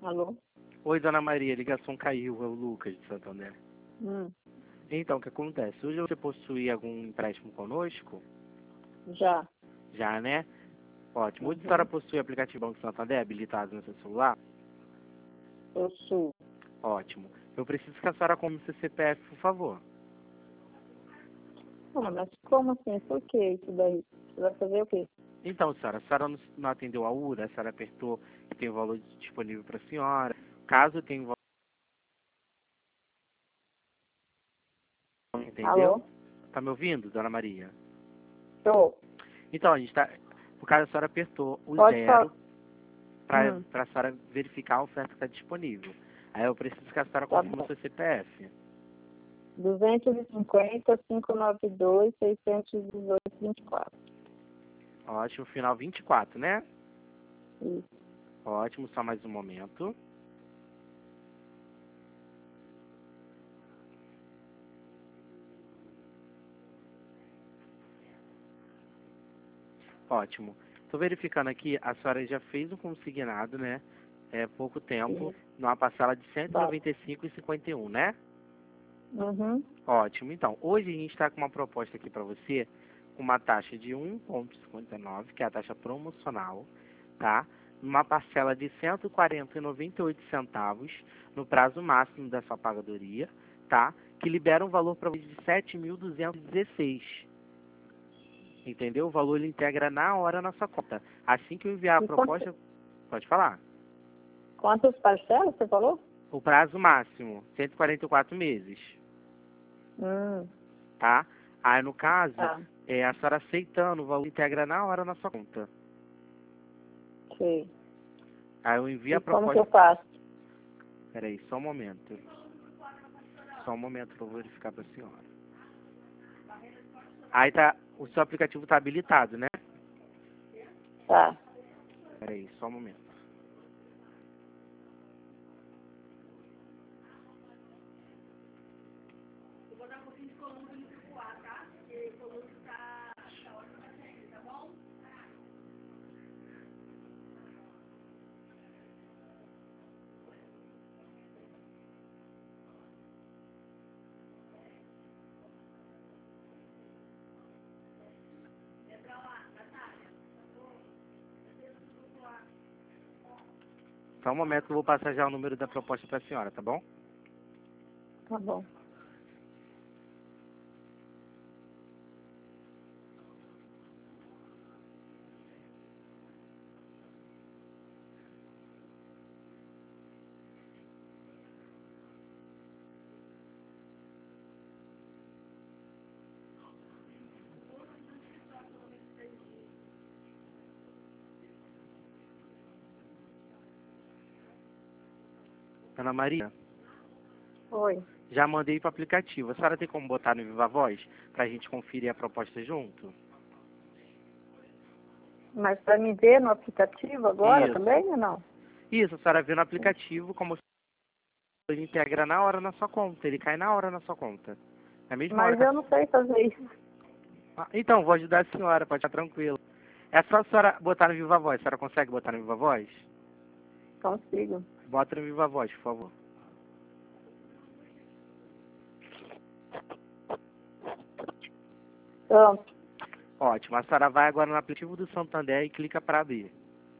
Alô? Oi, dona Maria, a ligação caiu, é o Lucas de Santander. Hum, Então, o que acontece? Hoje você possui algum empréstimo conosco? já. Já, né? Ótimo. Hoje a Uhum. senhora possui o aplicativo Banco Santander habilitado no seu celular? Eu sou. Ótimo. Eu preciso que a senhora confirme seu CPF, por favor. Ah, mas como assim? Por que isso daí? Você vai fazer o quê? Então, senhora, a senhora não atendeu a URA, a senhora apertou que tem o valor disponível para a senhora. Caso tenha o valor, Alô? entendeu? Tá me ouvindo, dona Maria? Tô. Então, a gente tá. Por causa a senhora apertou o Pode falar. zero para Hum, a senhora verificar a oferta que está disponível. Aí eu preciso que a senhora tá confirme o bom. seu CPF. 250, 592, 618, 24. Ótimo, final 24, né? Isso. Ótimo, só mais um momento. Ótimo. Estou verificando aqui, a senhora já fez um consignado, né? É pouco tempo, Isso. numa parcela de Tá. 195,51, né? Uhum. Ótimo. Então, hoje a gente está com uma proposta aqui para você, com uma taxa de 1,59, que é a taxa promocional, tá? Numa parcela de R$ 140,98 no prazo máximo da sua pagadoria, tá? Que libera um valor para você de 7.216. Entendeu? O valor ele integra na hora na sua conta. Assim que eu enviar a E proposta, pode falar. quantas parcelas você falou? O prazo máximo, 144 meses, Hum, tá? Aí no caso, tá. a senhora aceitando, o valor integra na hora na sua conta. Sei. Aí eu envio E a como que eu proposta. faço? Peraí, só um momento. Só um momento que eu vou verificar para a senhora. Aí tá, o seu aplicativo tá habilitado, né? Tá. Peraí, só um momento. Só um momento que eu vou passar já o número da proposta para a senhora, tá bom? Tá bom. Ana Maria, Oi. já mandei para o aplicativo. A senhora tem como botar no Viva Voz para a gente conferir a proposta junto? Mas para me ver no aplicativo agora Isso. também ou não? Isso, a senhora vê no aplicativo como ele integra na hora na sua conta. Ele cai na hora na sua conta. Na mesma hora Mas que a... eu não sei fazer isso. Então, vou ajudar a senhora, pode ficar tranquilo. É só a senhora botar no Viva Voz. A senhora consegue botar no Viva Voz? Consigo. Bota no Viva Voz, por favor. Pronto. Ótimo. A senhora vai agora no aplicativo do Santander e clica para abrir.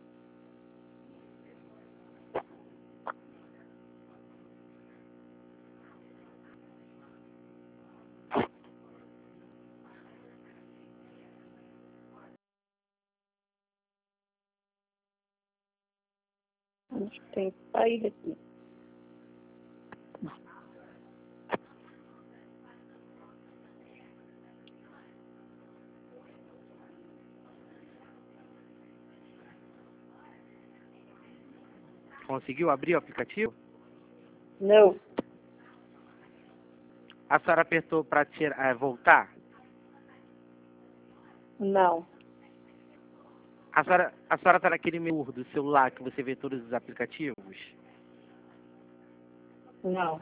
A gente tem que sair daqui. Conseguiu abrir o aplicativo? Não. A senhora apertou para voltar? Não. A senhora tá naquele menu do celular que você vê todos os aplicativos? Não.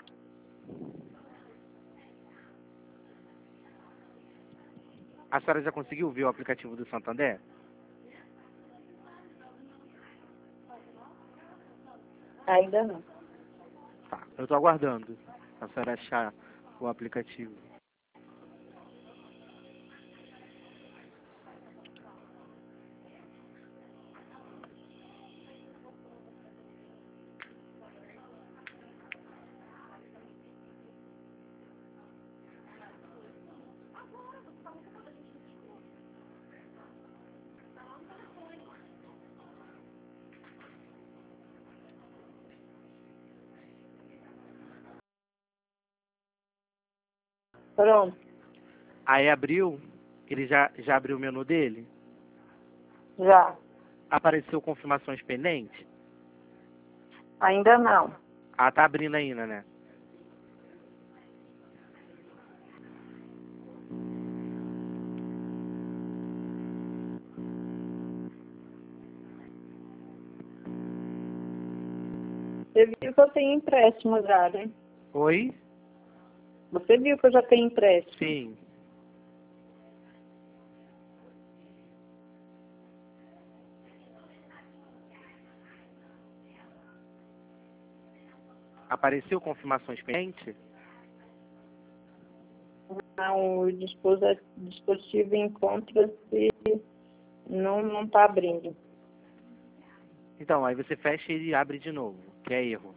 A senhora já conseguiu ver o aplicativo do Santander? Ainda não. Tá, eu tô aguardando a senhora achar o aplicativo. Pronto. Aí abriu, ele já abriu o menu dele? Já. Apareceu confirmações pendentes? Ainda não. Ah, tá abrindo ainda, né? Você viu que eu tenho empréstimo já, né? Oi? Você viu que eu já tenho empréstimo? Sim. Apareceu confirmações pendentes? Não, o dispositivo encontra-se, não está abrindo. Então, aí você fecha e abre de novo, que é erro.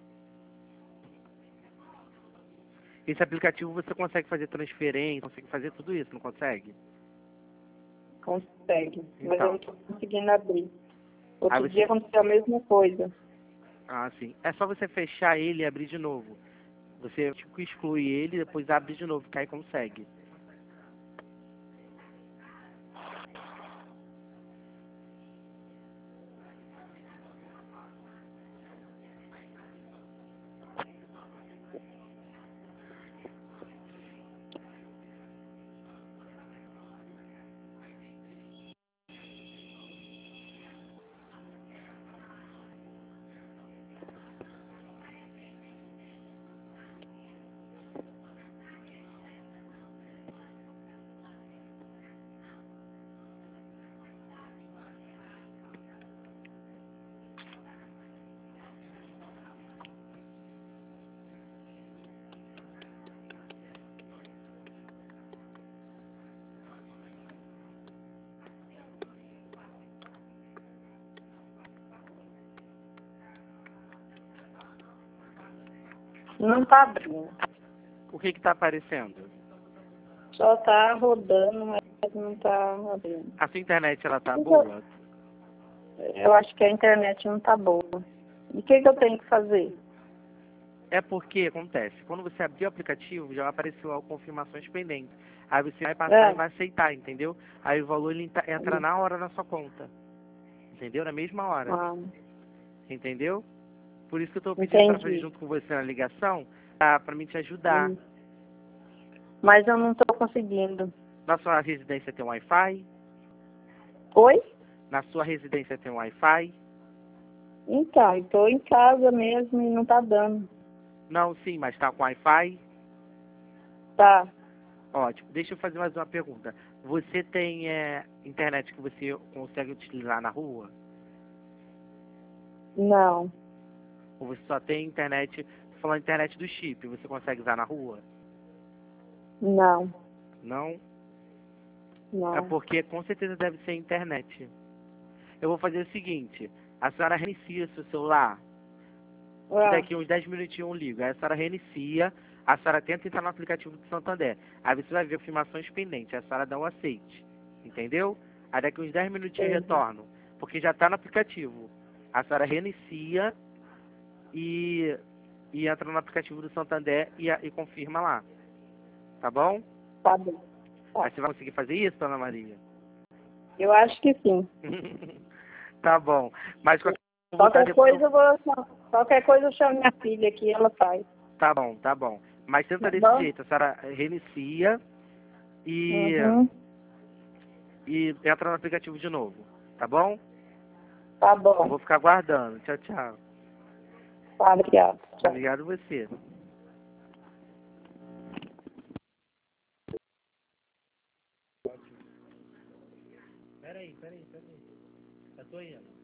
Esse aplicativo você consegue fazer transferência, consegue fazer tudo isso, não consegue? Consegue, mas Então. eu não estou conseguindo abrir. Aí Outro você... dia aconteceu a mesma coisa. Ah, sim. É só você fechar ele e abrir de novo. Você tipo, exclui ele e depois abre de novo, que aí consegue. Não está abrindo. O que está aparecendo? Só está rodando, mas não está abrindo. A sua internet, ela tá boa? Eu acho que a internet não está boa. E o que eu tenho que fazer? É porque acontece, quando você abrir o aplicativo, já apareceu lá confirmações pendentes. Aí você vai passar e vai aceitar, entendeu? Aí o valor ele entra na hora na sua conta. Entendeu? Na mesma hora. Ah, Entendeu? Por isso que eu tô pedindo para fazer entendi. junto com você na ligação, para mim te ajudar. Mas eu não estou conseguindo. Na sua residência tem Wi-Fi? Oi? Na sua residência tem Wi-Fi? Então, estou em casa mesmo e não está dando. Não, sim, mas tá com Wi-Fi? Tá. Ótimo. Deixa eu fazer mais uma pergunta. Você tem internet que você consegue utilizar na rua? Não. Ou você só tem internet, falando internet do chip, você consegue usar na rua? Não. Não? Não. É porque com certeza deve ser internet. Eu vou fazer o seguinte, a senhora reinicia seu celular, que daqui uns 10 minutinhos eu ligo. Aí a senhora reinicia, a senhora tenta entrar no aplicativo do Santander. Aí você vai ver confirmações pendentes, a senhora dá um aceite. Entendeu? Aí daqui uns 10 minutinhos eu retorno, porque já está no aplicativo. A senhora reinicia e entra no aplicativo do Santander e confirma lá. Tá bom? Tá bom. Tá. Aí você vai conseguir fazer isso, Ana Maria? Eu acho que sim. Tá bom. Mas Qualquer coisa eu chamo minha filha aqui e ela faz. Tá bom, tá bom. Mas tenta Tá desse bom? jeito, a senhora reinicia e entra no aplicativo de novo. Tá bom? Tá Eu bom. vou ficar aguardando. Tchau, tchau. Tá, obrigado. Tchau. Obrigado você. Peraí. Eu tô indo.